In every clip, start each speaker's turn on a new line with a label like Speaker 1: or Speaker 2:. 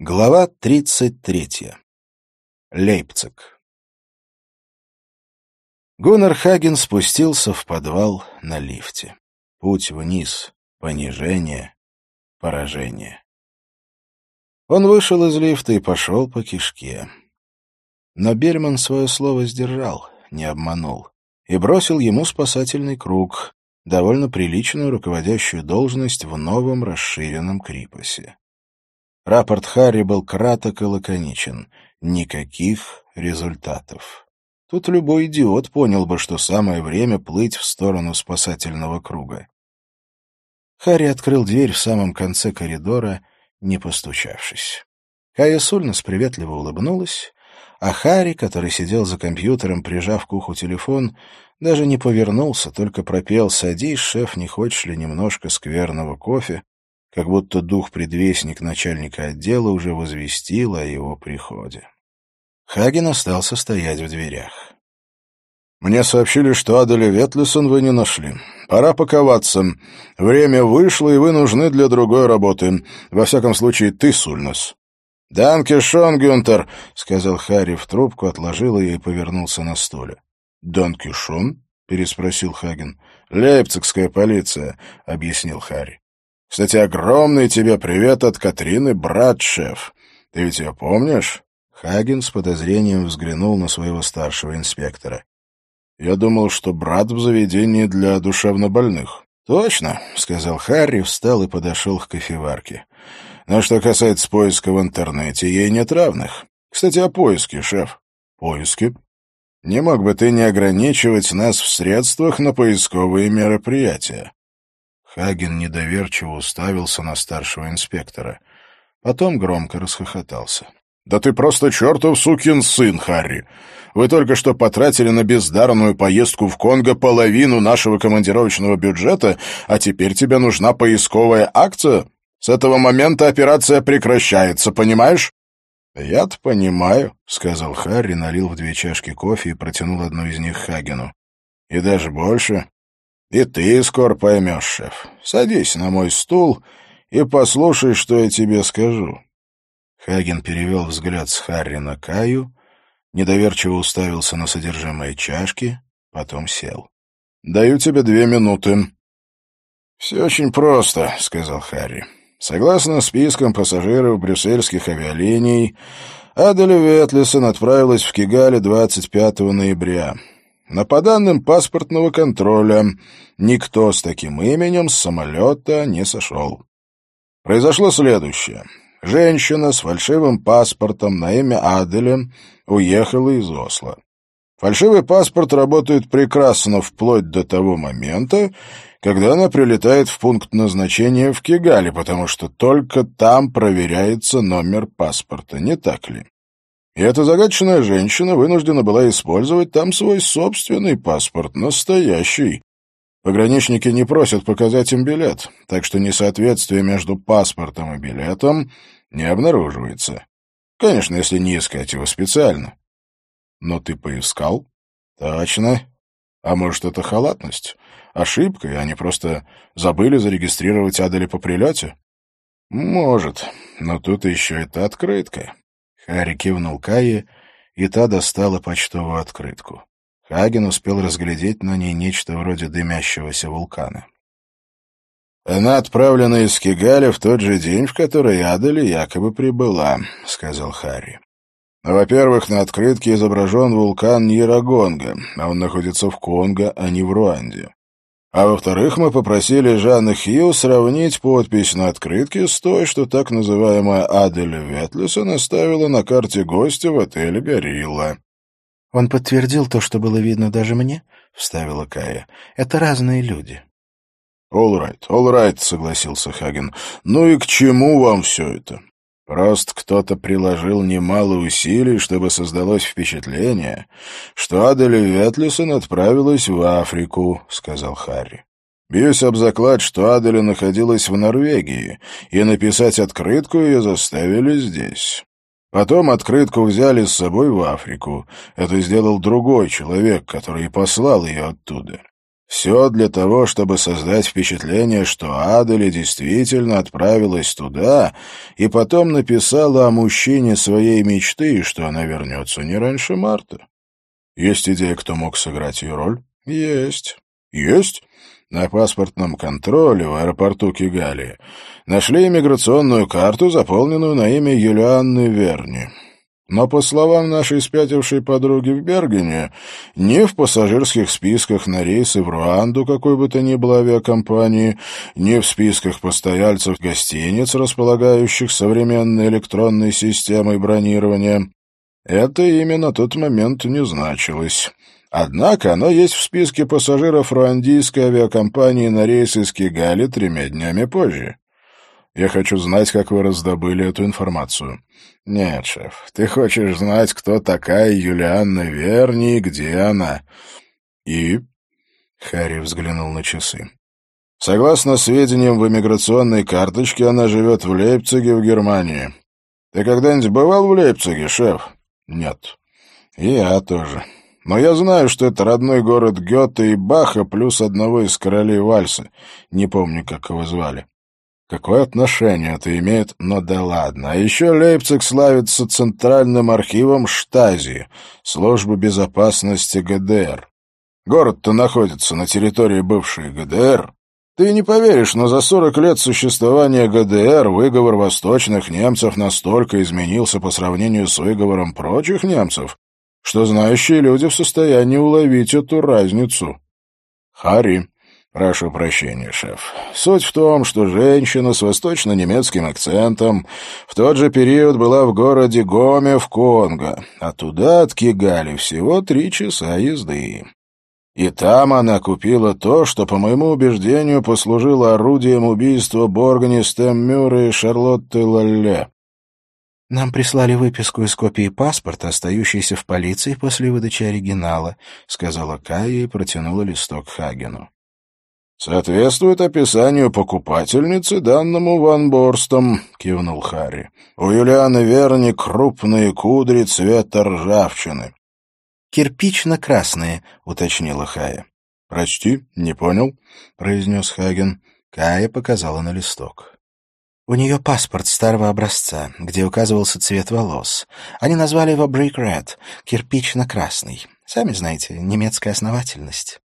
Speaker 1: Глава 33. Лейпциг. Гуннар Хаген спустился в подвал на лифте. Путь вниз, понижение, поражение. Он вышел из лифта и пошел по кишке. Но Бельман свое слово сдержал, не обманул, и бросил ему спасательный круг, довольно приличную руководящую должность в новом расширенном Крипосе. Рапорт Харри был краток и лаконичен. Никаких результатов. Тут любой идиот понял бы, что самое время плыть в сторону спасательного круга. Харри открыл дверь в самом конце коридора, не постучавшись. Кая Сульнас приветливо улыбнулась, а Харри, который сидел за компьютером, прижав к уху телефон, даже не повернулся, только пропел «Садись, шеф, не хочешь ли немножко скверного кофе?», как будто дух-предвестник начальника отдела уже возвестил о его приходе. Хаген остался стоять в дверях. «Мне сообщили, что Аделя Ветлисон вы не нашли. Пора паковаться. Время вышло, и вы нужны для другой работы. Во всяком случае, ты, Сульнас». «Данке шон, Гюнтер», — сказал Харри в трубку, отложил ее и повернулся на стуле. «Данке шон?» — переспросил Хаген. «Лейпцигская полиция», — объяснил Харри. «Кстати, огромный тебе привет от Катрины Братшеф. Ты ведь ее помнишь?» Хаген с подозрением взглянул на своего старшего инспектора. «Я думал, что брат в заведении для душевнобольных». «Точно», — сказал Харри, встал и подошел к кофеварке. «Но что касается поиска в интернете, ей нет равных. Кстати, о поиске, шеф». «Поиске?» «Не мог бы ты не ограничивать нас в средствах на поисковые мероприятия?» Хаген недоверчиво уставился на старшего инспектора. Потом громко расхохотался. «Да ты просто чертов сукин сын, Харри! Вы только что потратили на бездарную поездку в Конго половину нашего командировочного бюджета, а теперь тебе нужна поисковая акция? С этого момента операция прекращается, понимаешь?» «Я-то понимаю», — сказал Харри, налил в 2 чашки кофе и протянул одну из них Хагену. «И даже больше. И ты скоро поймешь, шеф. Садись на мой стул и послушай, что я тебе скажу». Хаген перевел взгляд с Харри на Каю, недоверчиво уставился на содержимое чашки, потом сел. «Даю тебе 2 минуты». «Все очень просто», — сказал Харри. «Согласно спискам пассажиров брюссельских авиалиний, Аделя Ветлисон отправилась в Кигали 25 ноября. Но по данным паспортного контроля, никто с таким именем с самолета не сошел. Произошло следующее. Женщина с фальшивым паспортом на имя Аделя уехала из Осло. Фальшивый паспорт работает прекрасно вплоть до того момента, когда она прилетает в пункт назначения в Кигали, потому что только там проверяется номер паспорта, не так ли? И эта загадочная женщина вынуждена была использовать там свой собственный паспорт, настоящий. Пограничники не просят показать им билет, так что несоответствие между паспортом и билетом не обнаруживается. Конечно, если не искать его специально. Но ты поискал? Точно. А может, это халатность? Ошибка, и они просто забыли зарегистрировать Адели по прилете? Может, но тут еще это открытка. Харри кивнул Кае, и та достала почтовую открытку. Хаген успел разглядеть на ней нечто вроде дымящегося вулкана. «Она отправлена из Кигали в тот же день, в который Адель якобы прибыла», — сказал Харри. «Во-первых, на открытке изображен вулкан Ньярагонга, а он находится в Конго, а не в Руанде. А во-вторых, мы попросили Жанны Хью сравнить подпись на открытке с той, что так называемая Аделя Ветлисон оставила на карте гостя в отеле «Горилла».
Speaker 2: «Он подтвердил то, что было видно даже мне», — вставила Кая. «Это разные люди».
Speaker 1: All right, согласился Хаген. «Ну и к чему вам все это? Просто кто-то приложил немало усилий, чтобы создалось впечатление, что Аделя Ветлисон отправилась в Африку», — сказал Харри. «Бьюсь об заклад, что Аделя находилась в Норвегии, и написать открытку ее заставили здесь. Потом открытку взяли с собой в Африку. Это сделал другой человек, который и послал ее оттуда. Все для того, чтобы создать впечатление, что Адели действительно отправилась туда и потом написала о мужчине своей мечты, что она вернется не раньше марта. Есть идея, кто мог сыграть ее роль? Есть. Есть? На паспортном контроле в аэропорту Кигали нашли иммиграционную карту, заполненную на имя Юлианны Верни. Но, по словам нашей спятившей подруги в Бергене, ни в пассажирских списках на рейсы в Руанду какой бы то ни было авиакомпании, ни в списках постояльцев гостиниц, располагающих современной электронной системой бронирования, это имя на тот момент не значилось. Однако оно есть в списке пассажиров руандийской авиакомпании на рейс из Кигали 3 днями позже. Я хочу знать, как вы раздобыли эту информацию. Нет, шеф, ты хочешь знать, кто такая Юлианна Верни и где она. И... Харри взглянул на часы. Согласно сведениям в иммиграционной карточке, она живет в Лейпциге в Германии. Ты когда-нибудь бывал в Лейпциге, шеф? Нет. И я тоже. Но я знаю, что это родной город Гёте и Баха плюс одного из королей вальса. Не помню, как его звали. Какое отношение это имеет? Но да ладно. А еще Лейпциг славится Центральным архивом Штази, службы безопасности ГДР. Город-то находится на территории бывшей ГДР. Ты не поверишь, но за 40 лет существования ГДР выговор восточных немцев настолько изменился по сравнению с выговором прочих немцев, что знающие люди в состоянии уловить эту разницу. Харри. Прошу прощения, шеф. Суть в том, что женщина с восточно-немецким акцентом в тот же период была в городе Гоме в Конго, а туда от Кигали всего 3 часа езды. И там она купила то, что, по моему убеждению, послужило орудием убийства Боргни Стэммюра и Шарлотты Лалле.
Speaker 2: «Нам прислали выписку из копии паспорта, остающейся в полиции после выдачи оригинала», — сказала Кая и протянула листок Хагену.
Speaker 1: «Соответствует описанию покупательницы, данному Ван Борстом», — кивнул Харри. «У Юлианы Верни крупные кудри цвета ржавчины».
Speaker 2: «Кирпично-красные», — уточнила Хая.
Speaker 1: «Прочти, не понял», — произнес Хаген.
Speaker 2: Кая показала на листок. «У нее паспорт старого образца, где указывался цвет волос. Они назвали его Brick Red, кирпично-красный. Сами знаете, немецкая основательность».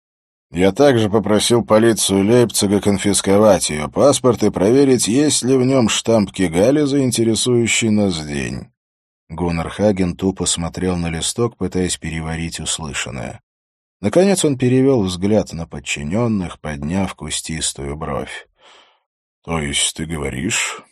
Speaker 1: «Я также попросил полицию Лейпцига конфисковать ее паспорт и проверить, есть ли в нем штамп Кигали за интересующий нас день».
Speaker 2: Гуннар Хаген тупо смотрел на листок, пытаясь переварить услышанное. Наконец он перевел взгляд на подчиненных, подняв кустистую бровь.
Speaker 1: «То есть ты говоришь,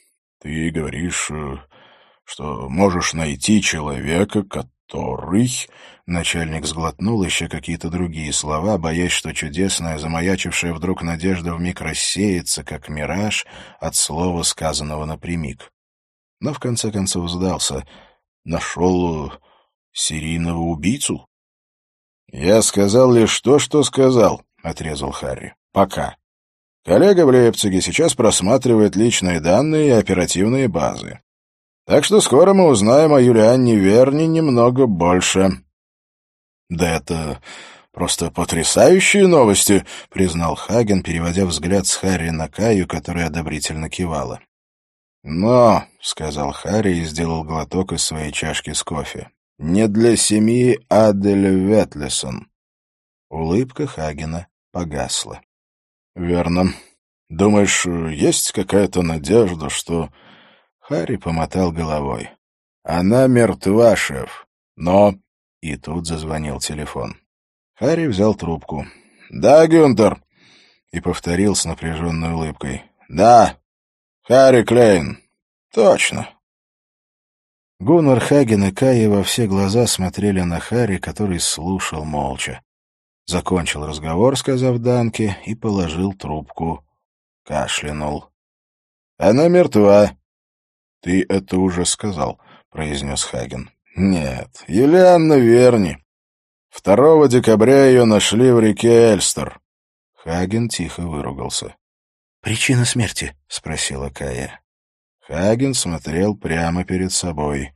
Speaker 1: что можешь найти человека, который...»
Speaker 2: Начальник сглотнул еще какие-то другие слова, боясь, что чудесная, замаячившая вдруг надежда вмиг рассеется, как мираж, от слова, сказанного напрямик. Но в конце концов сдался. «Нашел серийного убийцу?»
Speaker 1: «Я сказал лишь то, что сказал», — отрезал Харри. «Пока. Коллега в Лейпциге сейчас просматривает личные данные и оперативные базы. Так что скоро мы узнаем о Юлианне Верни немного больше».
Speaker 2: «Да это просто потрясающие новости», — признал Хаген, переводя взгляд с Харри на Каю, которая одобрительно кивала.
Speaker 1: «Но», — сказал Харри и сделал глоток из своей чашки с кофе, — «не для семьи Адель Ветлесон».
Speaker 2: Улыбка Хагена погасла.
Speaker 1: «Верно. Думаешь, есть какая-то надежда, что...»
Speaker 2: Харри помотал головой.
Speaker 1: «Она мертва, шеф. Но...»
Speaker 2: И тут зазвонил телефон. Харри взял трубку.
Speaker 1: «Да, Гюнтер!»
Speaker 2: И повторил с напряженной улыбкой.
Speaker 1: «Да, Харри Клейн. Точно».
Speaker 2: Гуннар Хаген и Кая во все глаза смотрели на Харри, который слушал молча. Закончил разговор, сказав Данке, и положил трубку. Кашлянул.
Speaker 1: «Она мертва».
Speaker 2: «Ты это уже сказал», — произнес Хаген.
Speaker 1: «Нет, Юлианна Верни. 2 декабря ее нашли в реке Эльстер».
Speaker 2: Хаген тихо выругался. «Причина смерти?» — спросила Кая. Хаген смотрел прямо перед собой.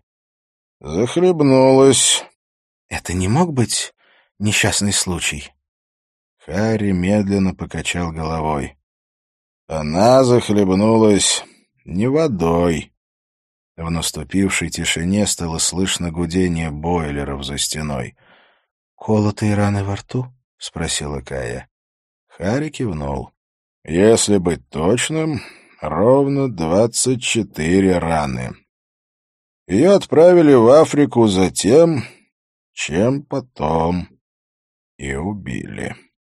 Speaker 1: «Захлебнулась».
Speaker 2: «Это не мог быть несчастный случай?»
Speaker 1: Харри медленно покачал головой. Она захлебнулась не водой. В наступившей тишине стало слышно гудение бойлеров за стеной. «Колотые раны во рту?» — спросила Кая. Харри кивнул. «Если быть точным, ровно 24 раны. Ее отправили в Африку за тем, чем потом и убили».